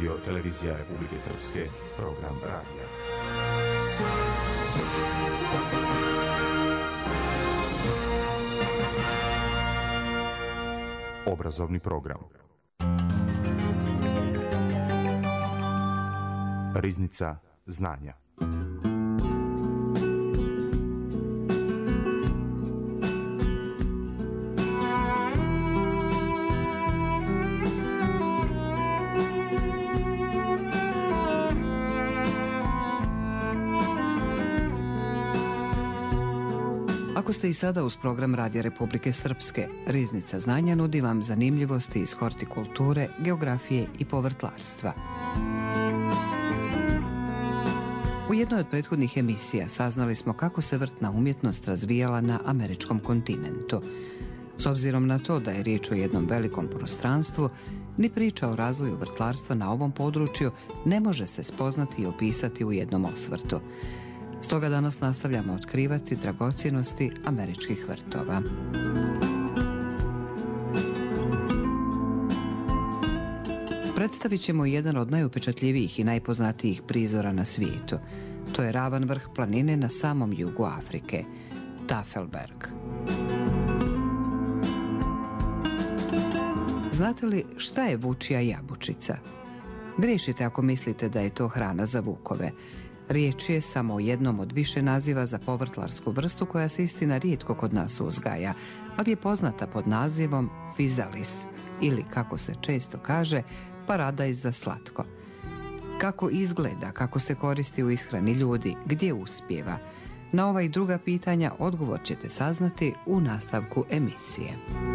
Radio Televizija Republike Srpske, program radija. Obrazovni program. Riznica znanja. Ako ste i sada uz program Radija Republike Srpske, Riznica znanja nudi vam zanimljivosti iz hortikulture, geografije i povrtlarstva. U jednoj od prethodnih emisija saznali smo kako se vrtna umjetnost razvijala na američkom kontinentu. S obzirom na to da je riječ o jednom velikom prostranstvu, ni priča o razvoju vrtlarstva na ovom području ne može se spoznati i opisati u jednom osvrtu. Stoga danas nastavljamo otkrivati dragocjenosti američkih vrtova. Predstavit ćemo jedan od najupečatljivijih i najpoznatijih prizora na svijetu. To je ravan vrh planine na samom jugu Afrike, Tafelberg. Znate li šta je vučija jabučica? Griješite ako mislite da je to hrana za vukove. Riječ je samo o jednom od više naziva za povrtlarsku vrstu koja se istina rijetko kod nas uzgaja, ali je poznata pod nazivom physalis ili, kako se često kaže, paradajz za slatko. Kako izgleda, kako se koristi u ishrani ljudi, gdje uspijeva? Na ova i druga pitanja odgovor ćete saznati u nastavku emisije.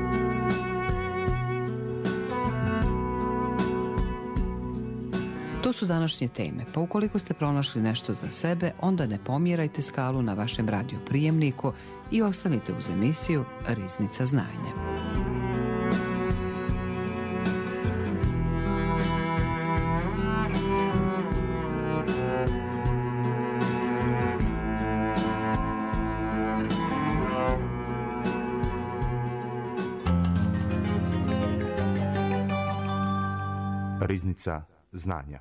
To su današnje teme, pa ukoliko ste pronašli nešto za sebe, onda ne pomjerajte skalu na vašem radioprijemniku i ostanite uz emisiju Riznica znanja. Riznica znanja.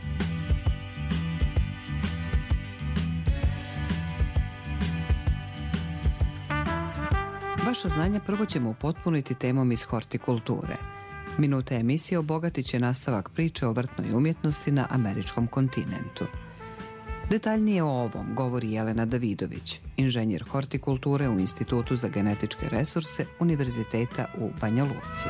Vaša znanja prvo ćemo upotpuniti temom iz hortikulture. Minuta emisije obogatit će nastavak priče o vrtnoj umjetnosti na američkom kontinentu. Detaljnije o ovom govori Jelena Davidović, inženjer hortikulture u Institutu za genetičke resurse Univerziteta u Banja Luci.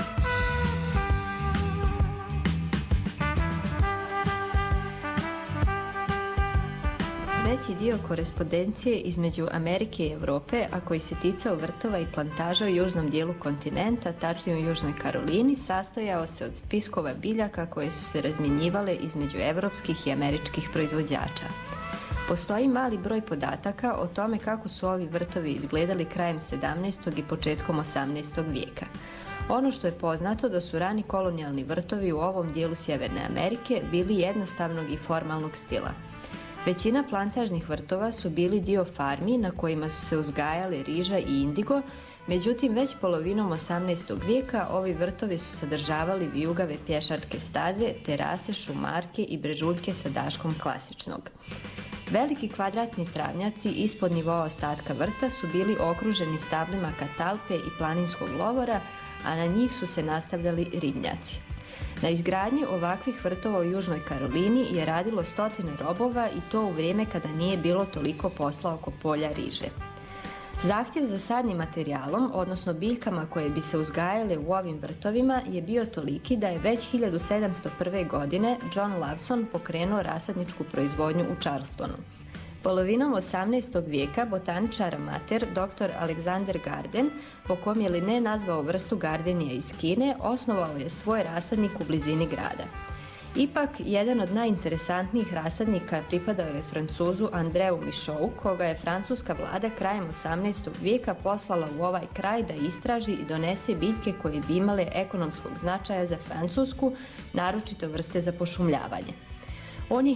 Veći dio korespondencije između Amerike i Europe, a koji se ticao vrtova i plantaža u južnom dijelu kontinenta, tačnije u Južnoj Karolini, sastojao se od spiskova biljaka koje su se razmjenjivale između evropskih i američkih proizvođača. Postoji mali broj podataka o tome kako su ovi vrtovi izgledali krajem 17. i početkom 18. vijeka. Ono što je poznato da su rani kolonijalni vrtovi u ovom dijelu Sjeverne Amerike bili jednostavnog i formalnog stila. Većina plantažnih vrtova su bili dio farmi na kojima su se uzgajale riža i indigo, međutim već polovinom 18. vijeka ovi vrtovi su sadržavali vijugave pješačke staze, terase, šumarke i brežuljke sa daškom klasičnog. Veliki kvadratni travnjaci ispod nivoa ostatka vrta su bili okruženi stablima katalpe i planinskog lovora, a na njih su se nastavljali ribnjaci. Na izgradnji ovakvih vrtova u Južnoj Karolini je radilo 100 robova i to u vrijeme kada nije bilo toliko posla oko polja riže. Zahtjev za sadnim materijalom, odnosno biljkama koje bi se uzgajale u ovim vrtovima, je bio toliki da je već 1701. godine John Lawson pokrenuo rasadničku proizvodnju u Charlestonu. Polovinom 18. vijeka botaničar amater dr. Alexander Garden, po kom je Linné nazvao vrstu gardenija iz Kine, osnovao je svoj rasadnik u blizini grada. Ipak, jedan od najinteresantnijih rasadnika pripadao je Francuzu Andreu Michou, koga je francuska vlada krajem 18. vijeka poslala u ovaj kraj da istraži i donese biljke koje bi imale ekonomskog značaja za Francusku, naročito vrste za pošumljavanje. On je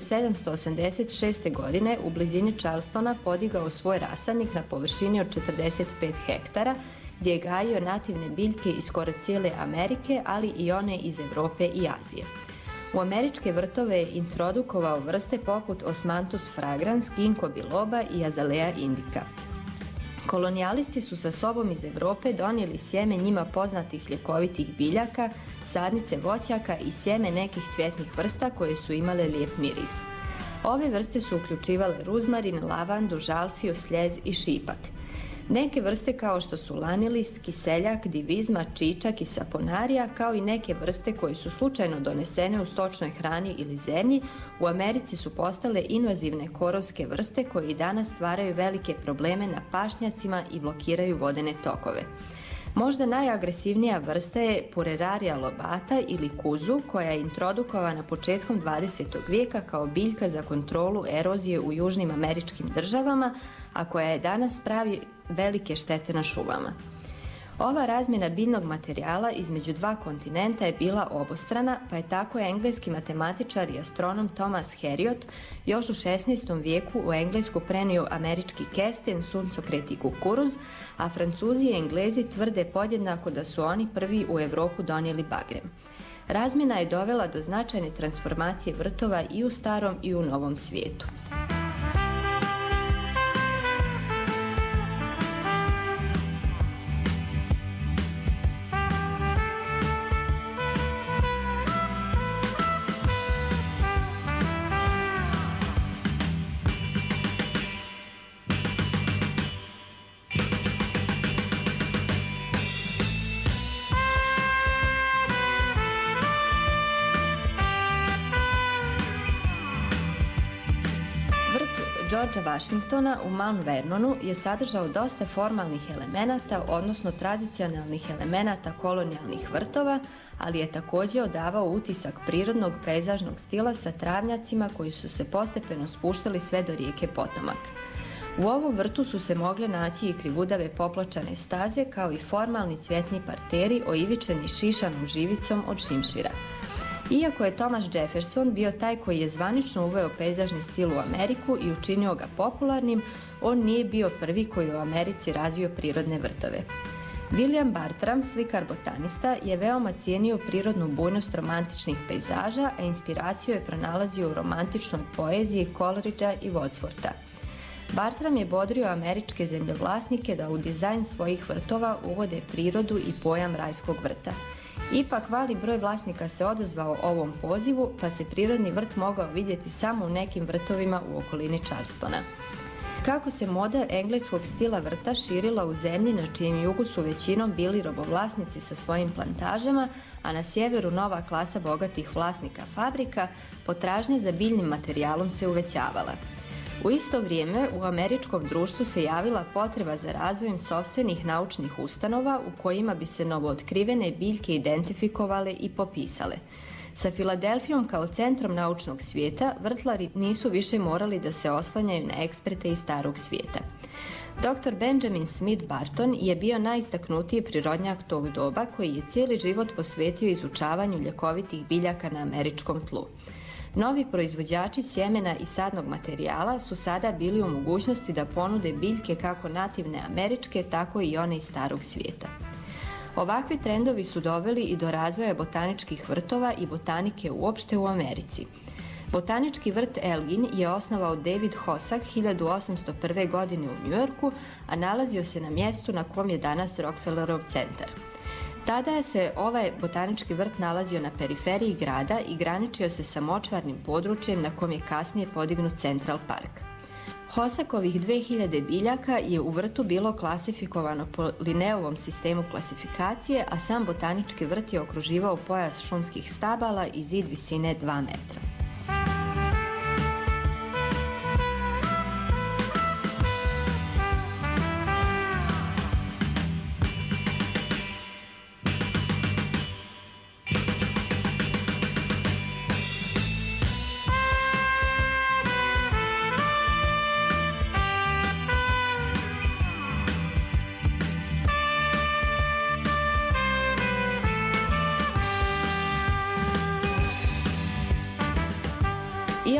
1786. godine u blizini Charlestona podigao svoj rasadnik na površini od 45 hektara, gdje je gajio nativne biljke iz skoro cijele Amerike, ali i one iz Europe i Azije. U američke vrtove je introdukovao vrste poput Osmanthus fragrans, ginkgo biloba i Azalea indica. Kolonijalisti su sa sobom iz Europe donijeli sjeme njima poznatih ljekovitih biljaka, sadnice voćaka i sjeme nekih cvjetnih vrsta koje su imale lijep miris. Ove vrste su uključivale ruzmarin, lavandu, žalfiju, sljez i šipak. Neke vrste kao što su lanilist, kiseljak, divizma, čičak i saponarija, kao i neke vrste koje su slučajno donesene u stočnoj hrani ili zemlji, u Americi su postale invazivne korovske vrste koje i danas stvaraju velike probleme na pašnjacima i blokiraju vodene tokove. Možda najagresivnija vrsta je Pureraria lobata ili kuzu, koja je introdukovana početkom 20. vijeka kao biljka za kontrolu erozije u južnim američkim državama, a koja je danas pravi velike štete na šumama. Ova razmjena biljnog materijala između dva kontinenta je bila obostrana, pa je tako engleski matematičar i astronom Thomas Heriot još u 16. vijeku u Englesku prenio američki kesten, suncokret i kukuruz, a Francuzi i Englezi tvrde podjednako da su oni prvi u Europu donijeli bagrem. Razmjena je dovela do značajne transformacije vrtova i u starom i u novom svijetu. Georgea Washingtona u Mount Vernonu je sadržao dosta formalnih elemenata, odnosno tradicionalnih elemenata kolonijalnih vrtova, ali je također odavao utisak prirodnog pejzažnog stila sa travnjacima koji su se postepeno spuštali sve do rijeke Potomak. U ovom vrtu su se mogle naći i krivudave poplačane staze kao i formalni cvjetni parteri oivičeni šišanom živicom od šimšira. Iako je Thomas Jefferson bio taj koji je zvanično uveo pejzažni stil u Ameriku i učinio ga popularnim, on nije bio prvi koji u Americi razvio prirodne vrtove. William Bartram, slikar botanista, je veoma cijenio prirodnu bujnost romantičnih pejzaža, a inspiraciju je pronalazio u romantičnoj poeziji Coleridgea i Wordswortha. Bartram je bodrio američke zemljovlasnike da u dizajn svojih vrtova uvode prirodu i pojam rajskog vrta. Ipak mali broj vlasnika se odazvao ovom pozivu, pa se prirodni vrt mogao vidjeti samo u nekim vrtovima u okolini Charlestona. Kako se moda engleskog stila vrta širila u zemlji na čijem jugu su većinom bili robovlasnici sa svojim plantažama, a na sjeveru nova klasa bogatih vlasnika fabrika, potražnja za biljnim materijalom se uvećavala. U isto vrijeme u američkom društvu se javila potreba za razvojem sopstvenih naučnih ustanova u kojima bi se novootkrivene biljke identifikovale i popisale. Sa Filadelfijom kao centrom naučnog svijeta, vrtlari nisu više morali da se oslanjaju na eksperte iz starog svijeta. Dr. Benjamin Smith Barton je bio najistaknutiji prirodnjak tog doba koji je cijeli život posvetio izučavanju ljekovitih biljaka na američkom tlu. Novi proizvođači sjemena i sadnog materijala su sada bili u mogućnosti da ponude biljke kako nativne američke, tako i one iz starog svijeta. Ovakvi trendovi su doveli i do razvoja botaničkih vrtova i botanike uopšte u Americi. Botanički vrt Elgin je osnovao David Hossack 1801. godine u New Yorku, a nalazio se na mjestu na kom je danas Rockefellerov centar. Tada se ovaj botanički vrt nalazio na periferiji grada i graničio se sa močvarnim područjem na kom je kasnije podignut Central Park. Hossackovih 2000 biljaka je u vrtu bilo klasifikovano po Linneovom sistemu klasifikacije, a sam botanički vrt je okruživao pojas šumskih stabala i zid visine 2 metra.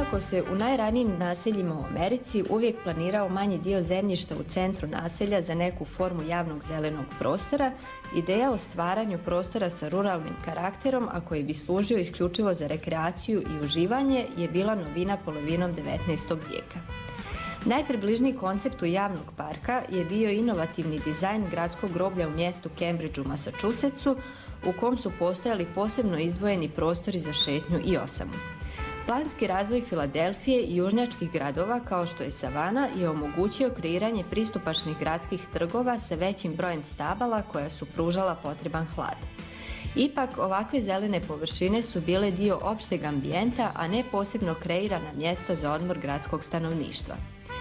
Iako se u najranijim naseljima u Americi uvijek planirao manji dio zemljišta u centru naselja za neku formu javnog zelenog prostora, ideja o stvaranju prostora sa ruralnim karakterom, a koji bi služio isključivo za rekreaciju i uživanje, je bila novina polovinom 19. vijeka. Najpribližniji konceptu javnog parka je bio inovativni dizajn gradskog groblja u mjestu Cambridge u Massachusettsu, u kom su postojali posebno izdvojeni prostori za šetnju i osamu. Planski razvoj Filadelfije i južnjačkih gradova kao što je Savana je omogućio kreiranje pristupačnih gradskih trgova sa većim brojem stabala koja su pružala potreban hlad. Ipak, ovakve zelene površine su bile dio opšteg ambijenta, a ne posebno kreirana mjesta za odmor gradskog stanovništva.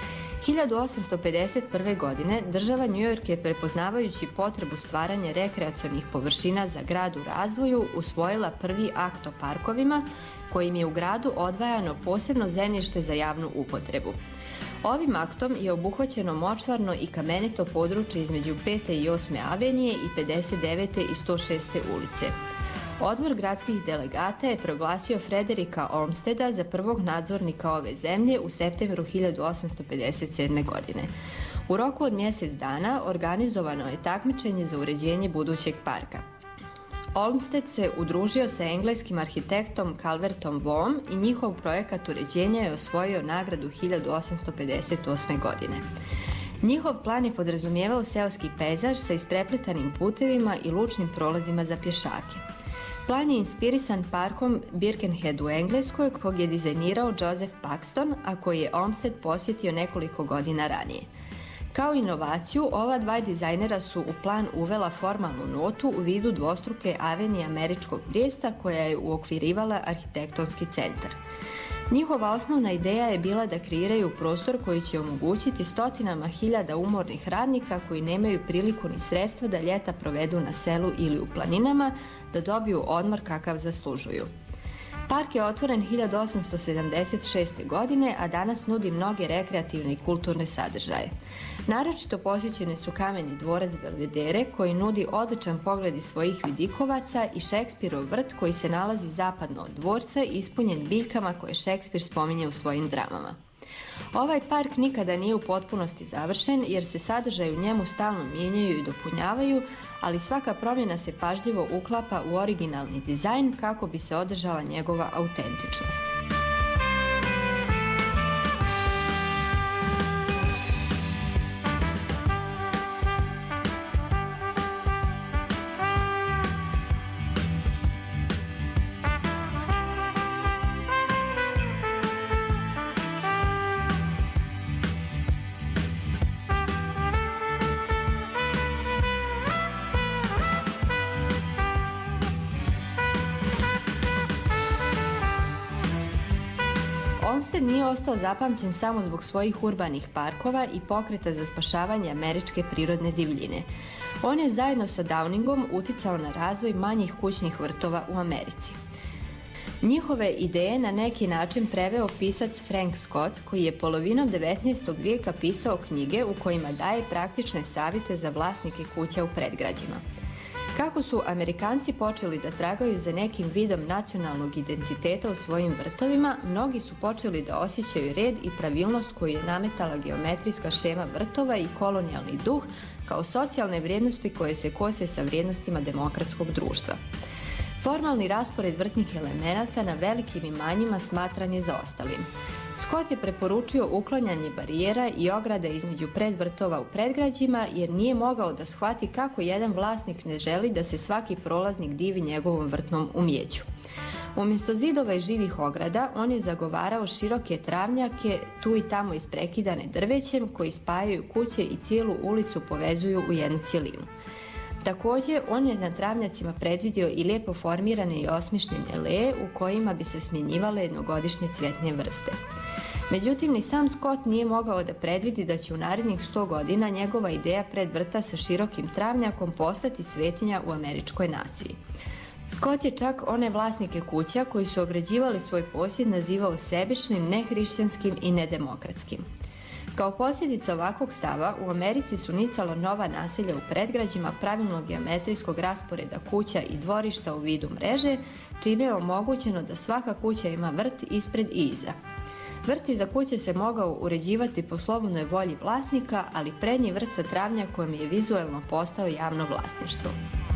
1851. godine država New York je, prepoznavajući potrebu stvaranja rekreacionih površina za grad u razvoju, usvojila prvi akt o parkovima, kojim je u gradu odvajano posebno zemljište za javnu upotrebu. Ovim aktom je obuhvaćeno močvarno i kamenito područje između 5. i 8. avenije i 59. i 106. ulice. Odbor gradskih delegata je proglasio Frederika Olmsteda za prvog nadzornika ove zemlje u septembru 1857. godine. U roku od mjesec dana organizovano je takmičenje za uređenje budućeg parka. Olmsted se udružio sa engleskim arhitektom Calvertom Vaughan i njihov projekat uređenja je osvojio nagradu 1858. godine. Njihov plan je podrazumijevao seoski pejzaž sa isprepletanim putevima i lučnim prolazima za pješake. Plan je inspirisan parkom Birkenhead u Engleskoj, kojeg je dizajnirao Joseph Paxton, a koji je Olmsted posjetio nekoliko godina ranije. Kao inovaciju, ova dva dizajnera su u plan uvela formalnu notu u vidu dvostruke avenije američkog brijesta koja je uokvirivala arhitektonski centar. Njihova osnovna ideja je bila da kreiraju prostor koji će omogućiti stotinama hiljada umornih radnika koji nemaju priliku ni sredstva da ljeta provedu na selu ili u planinama, da dobiju odmor kakav zaslužuju. Park je otvoren 1876. godine, a danas nudi mnoge rekreativne i kulturne sadržaje. Naročito posjećene su kameni dvorac Belvedere, koji nudi odličan pogled iz svojih vidikovaca, i Šekspirov vrt koji se nalazi zapadno od dvorca, ispunjen biljkama koje Šekspir spominje u svojim dramama. Ovaj park nikada nije u potpunosti završen jer se sadržaji u njemu stalno mijenjaju i dopunjavaju, ali svaka promjena se pažljivo uklapa u originalni dizajn kako bi se održala njegova autentičnost. Olmsted nije ostao zapamćen samo zbog svojih urbanih parkova i pokreta za spašavanje američke prirodne divljine. On je zajedno sa Downingom uticao na razvoj manjih kućnih vrtova u Americi. Njihove ideje na neki način preveo pisac Frank Scott, koji je polovinom 19. vijeka pisao knjige u kojima daje praktične savjete za vlasnike kuća u predgrađima. Kako su Amerikanci počeli da tragaju za nekim vidom nacionalnog identiteta u svojim vrtovima, mnogi su počeli da osjećaju red i pravilnost koju je nametala geometrijska šema vrtova i kolonijalni duh kao socijalne vrijednosti koje se kose sa vrijednostima demokratskog društva. Formalni raspored vrtnih elemenata na velikim imanjima smatran je zaostalim. Scott je preporučio uklanjanje barijera i ograda između predvrtova u predgrađima jer nije mogao da shvati kako jedan vlasnik ne želi da se svaki prolaznik divi njegovom vrtnom umjeću. Umjesto zidova i živih ograda, on je zagovarao široke travnjake, tu i tamo isprekidane drvećem, koji spajaju kuće i cijelu ulicu povezuju u jednu cjelinu. Također, on je na travnjacima predvidio i lijepo formirane i osmišljene aleje u kojima bi se smjenjivale jednogodišnje cvjetne vrste. Međutim, ni sam Scott nije mogao da predvidi da će u narednih 100 godina njegova ideja predvrta sa širokim travnjakom postati svetinja u američkoj naciji. Scott je čak one vlasnike kuća koji su ograđivali svoj posjed nazivao sebičnim, nehrišćanskim i nedemokratskim. Kao posljedica ovakvog stava, u Americi su nicala nova naselja u predgrađima pravilnog geometrijskog rasporeda kuća i dvorišta u vidu mreže, čime je omogućeno da svaka kuća ima vrt ispred i iza. Vrt iza kuće se mogao uređivati po slobodnoj volji vlasnika, ali prednji vrt sa travnjakom je vizuelno postao javno vlasništvo.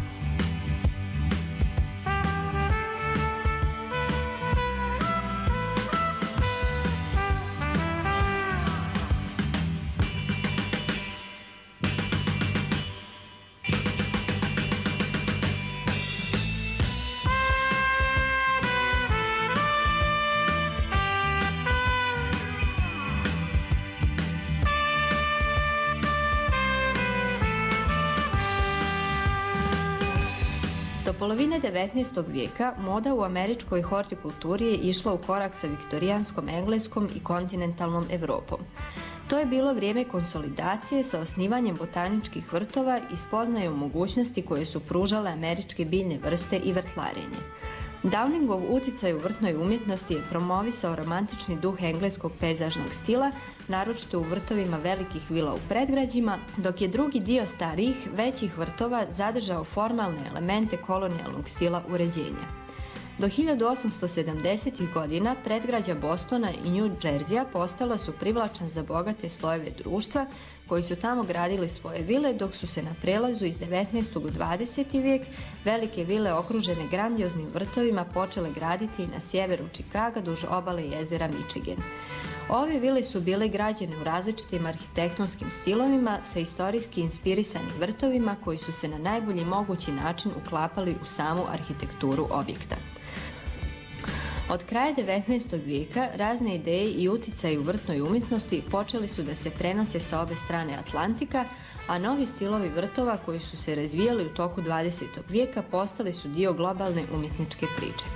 Do polovine 19. vijeka moda u američkoj hortikulturi je išla u korak sa viktorijanskom Engleskom i kontinentalnom Evropom. To je bilo vrijeme konsolidacije sa osnivanjem botaničkih vrtova i spoznajom mogućnosti koje su pružale američke biljne vrste i vrtlarenje. Downingov uticaj u vrtnoj umjetnosti je promovisao romantični duh engleskog pejzažnog stila, naročito u vrtovima velikih vila u predgrađima, dok je drugi dio starijih, većih vrtova zadržao formalne elemente kolonijalnog stila uređenja. Do 1870. godina predgrađa Bostona i New Jerseya postala su privlačna za bogate slojeve društva koji su tamo gradili svoje vile, dok su se na prelazu iz 19. u 20. vijek velike vile okružene grandioznim vrtovima počele graditi i na sjeveru Čikaga duž obale jezera Michigan. Ove vile su bile građene u različitim arhitektonskim stilovima sa istorijski inspirisanim vrtovima koji su se na najbolji mogući način uklapali u samu arhitekturu objekta. Od kraja 19. vijeka razne ideje i uticaji u vrtnoj umjetnosti počeli su da se prenose sa obe strane Atlantika, a novi stilovi vrtova koji su se razvijali u toku 20. vijeka postali su dio globalne umjetničke priče.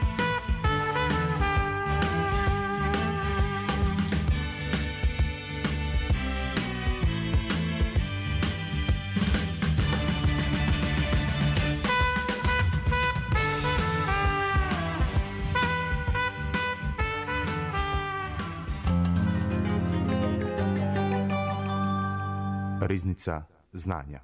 Riznica znanja.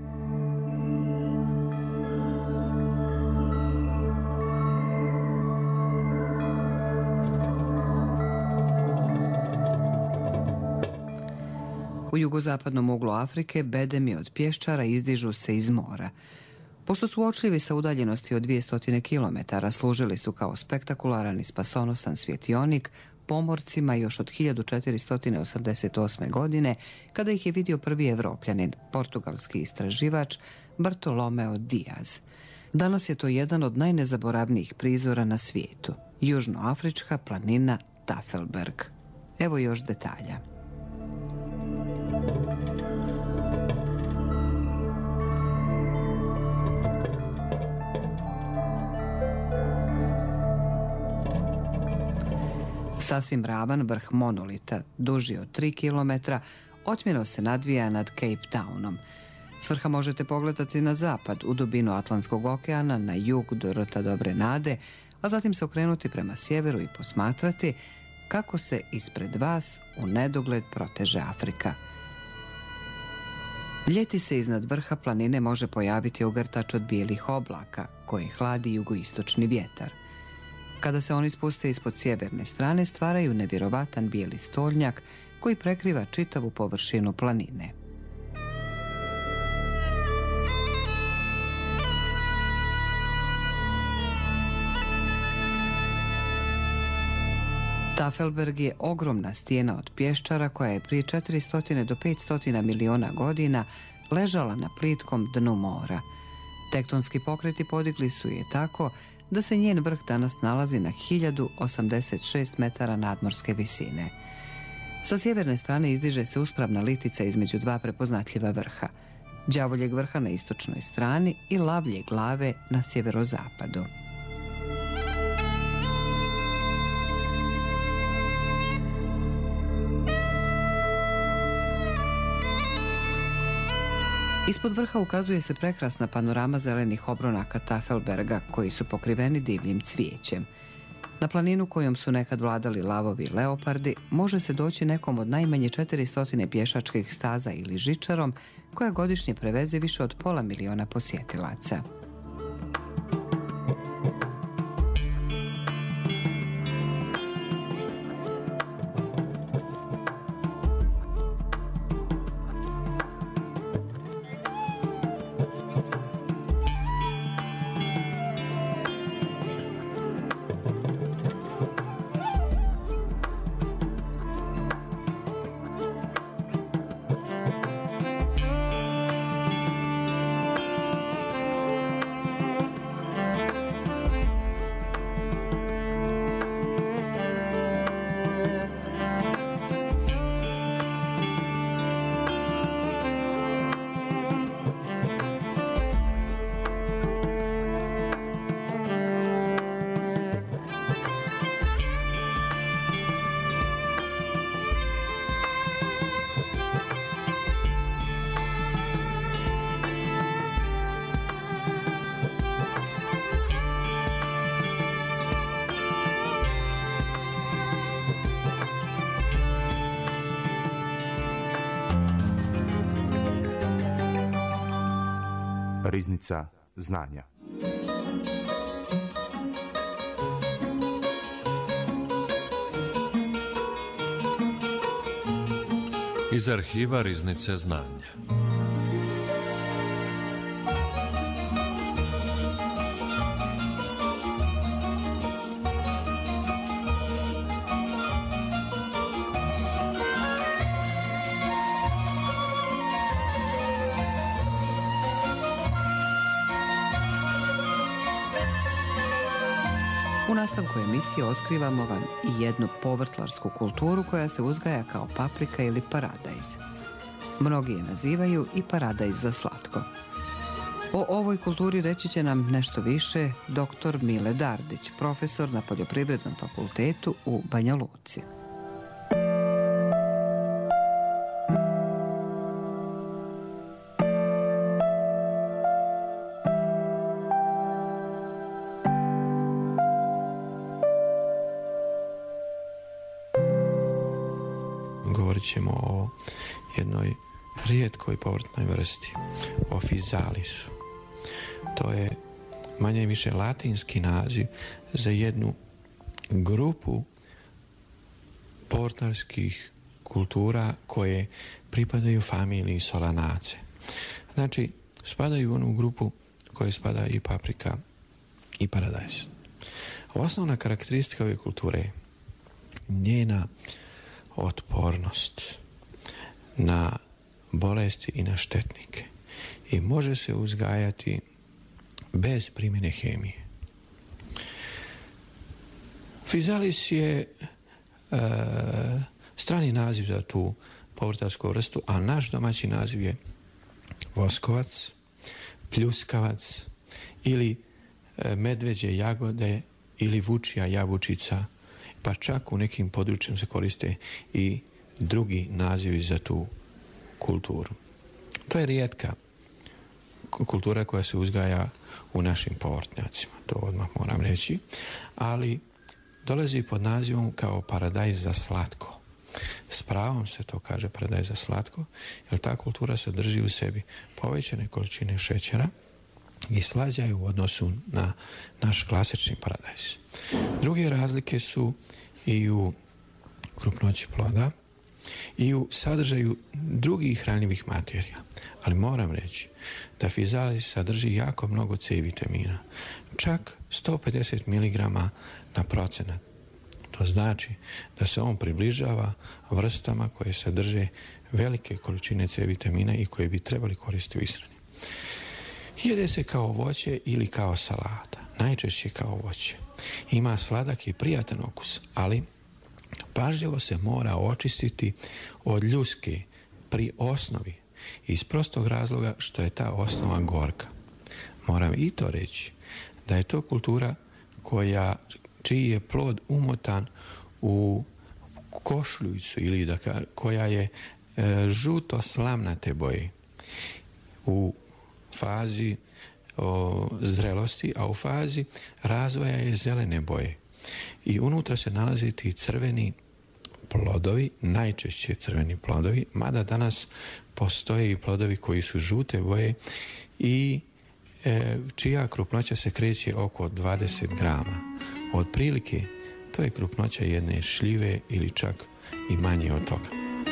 U jugozapadnom uglu Afrike bedemi od pješčara izdižu se iz mora. Pošto su uočljivi sa udaljenosti od 200 km, služili su kao spektakularan i spasonosan svjetionik pomorcima još od 1488. godine, kada ih je vidio prvi Evropljanin, portugalski istraživač Bartolomeo Diaz. Danas je to jedan od najnezaboravnijih prizora na svijetu, južnoafrička planina Tafelberg. Evo još detalja. Sasvim ravan vrh monolita, duži od 3 km, otmjeno se nadvija nad Cape Townom. S vrha možete pogledati na zapad, u dubinu Atlantskog okeana, na jug do rta Dobre Nade, a zatim se okrenuti prema sjeveru i posmatrati kako se ispred vas u nedogled proteže Afrika. Ljeti se iznad vrha planine može pojaviti ogrtač od bijelih oblaka, koje hladi jugoistočni vjetar. Kada se oni spuste ispod sjeverne strane, stvaraju nevjerovatan bijeli stolnjak koji prekriva čitavu površinu planine. Tafelberg je ogromna stijena od pješčara koja je prije 400 do 500 miliona godina ležala na plitkom dnu mora. Tektonski pokreti podigli su je tako da se njen vrh danas nalazi na 1086 metara nadmorske visine. Sa sjeverne strane izdiže se uspravna litica između dva prepoznatljiva vrha, đavoljeg vrha na istočnoj strani i lavlje glave na sjeverozapadu. Ispod vrha ukazuje se prekrasna panorama zelenih obronaka Tafelberga koji su pokriveni divljim cvijećem. Na planinu kojom su nekad vladali lavovi i leopardi može se doći nekom od najmanje 400 pješačkih staza ili žičarom koja godišnje preveze više od 500.000 posjetilaca. Riznica znanja. Iz arhiva Riznice znanja. U nastavku emisije otkrivamo vam i jednu povrtlarsku kulturu koja se uzgaja kao paprika ili paradajz. Mnogi je nazivaju i paradajz za slatko. O ovoj kulturi reći će nam nešto više dr. Mile Dardić, profesor na Poljoprivrednom fakultetu u Banja Luci. Govorit ćemo o jednoj rijetkoj povrtnoj vrsti, o fizalisu. To je manje više latinski naziv za jednu grupu povrtlarskih kultura koje pripadaju familiji solanace. Znači, spadaju u onu grupu koje spada i paprika i paradajz. Osnovna karakteristika ove kulture je njena otpornost na bolesti i na štetnike i može se uzgajati bez primjene hemije. Fizalis je strani naziv za tu povrtlarsku vrstu, a naš domaći naziv je voskovac, pljuskavac ili medveđe jagode ili vučija jabučica, pa čak u nekim područjima se koriste i drugi nazivi za tu kulturu. To je rijetka kultura koja se uzgaja u našim povrtnjacima, to odmah moram reći, ali dolazi pod nazivom kao paradajz za slatko. S pravom se to kaže paradajz za slatko, jer ta kultura sadrži u sebi povećane količine šećera i slađa je u odnosu na naš klasični paradajz. Druge razlike su i u krupnoći ploda i u sadržaju drugih hranjivih materija. Ali moram reći da fizalis sadrži jako mnogo C vitamina, čak 150 mg na procenat. To znači da se on približava vrstama koje sadrže velike količine C vitamina i koje bi trebali koristiti u ishrani. Jede se kao voće ili kao salata, najčešće kao voće. Ima sladak i prijatan okus, ali pažljivo se mora očistiti od ljuske pri osnovi iz prostog razloga što je ta osnova gorka. Moram i to reći da je to kultura čiji je plod umotan u košuljicu ili koja je žuto slamnate boje u fazi zrelosti, a u fazi razvoja je zelene boje. i unutra se nalaze ti crveni plodovi, najčešće crveni plodovi, mada danas postoje i plodovi koji su žute boje i čija krupnoća se kreće oko 20 grama. Otprilike, to je krupnoća jedne šljive ili čak i manje od toga.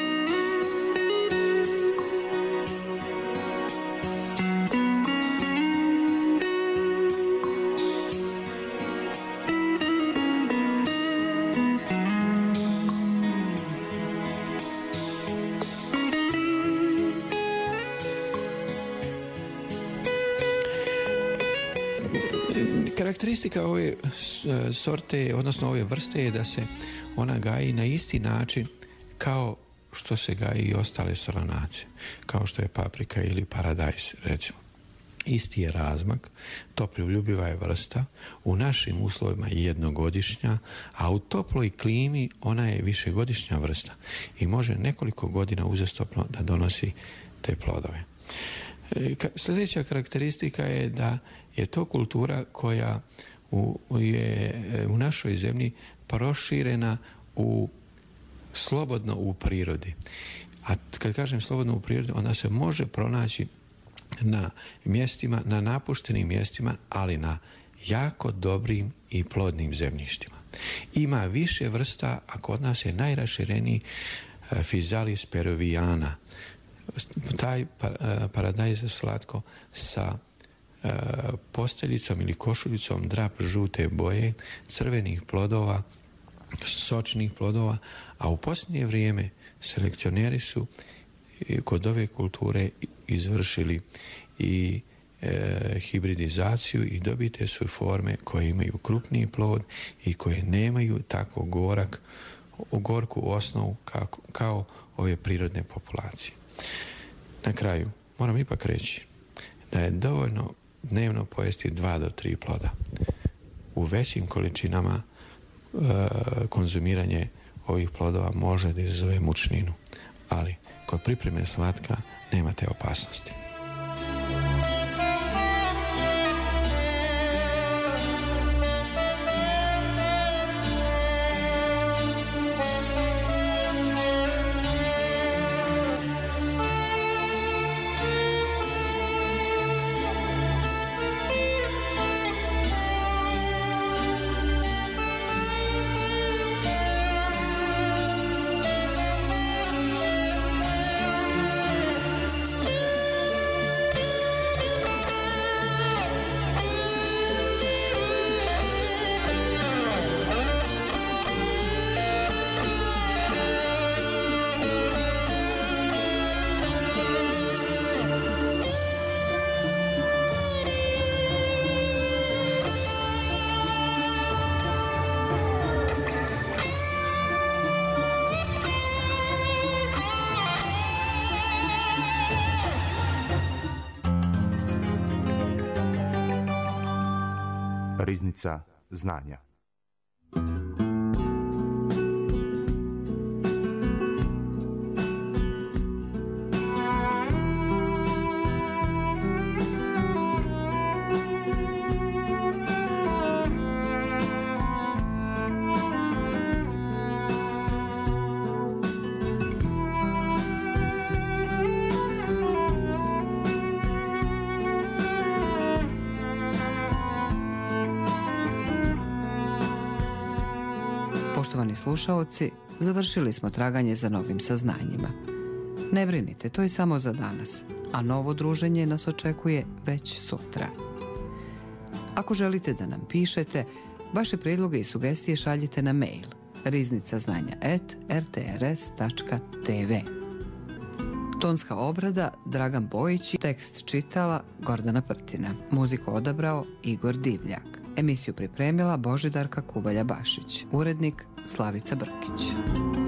Karakteristika ove sorte, odnosno ove vrste, je da se ona gaji na isti način kao što se gaji i ostale solanace, kao što je paprika ili paradajz, recimo. Isti je razmak, toploljubiva je vrsta, u našim uslovima je jednogodišnja, a u toploj klimi ona je višegodišnja vrsta i može nekoliko godina uzastopno da donosi te plodove. Sljedeća karakteristika je da je to kultura koja je u našoj zemlji proširena slobodno u prirodi. A kad kažem slobodno u prirodi, onda se može pronaći na mjestima, na napuštenim mjestima, ali na jako dobrim i plodnim zemljištima. Ima više vrsta, a kod nas je najrašireniji Physalis peruviana. Taj paradajz slatko sa posteljicom ili košuljicom drap žute boje, crvenih plodova, sočnih plodova, a u posljednje vrijeme selekcioneri su kod ove kulture izvršili i hibridizaciju i dobite su forme koje imaju krupniji plod i koje nemaju tako gorku osnovu kao ove prirodne populacije. Na kraju moram ipak reći da je dovoljno dnevno pojesti 2 do 3 ploda. U većim količinama konzumiranje ovih plodova može da izazove mučninu, ali kod pripreme slatka nemate opasnosti. Riznica znanja. Poštovani slušaoci, završili smo traganje za novim saznanjima. Ne brinite, to je samo za danas, a novo druženje nas očekuje već sutra. Ako želite da nam pišete, vaše prijedloge i sugestije šaljite na mail riznicaznanja@rtrs.tv. Tonska obrada Dragan Bojić, tekst čitala Gordana Prtina, muziku odabrao Igor Divljak. Emisiju pripremila Božidarka Kubalja Bašić, urednik Slavica Brkić.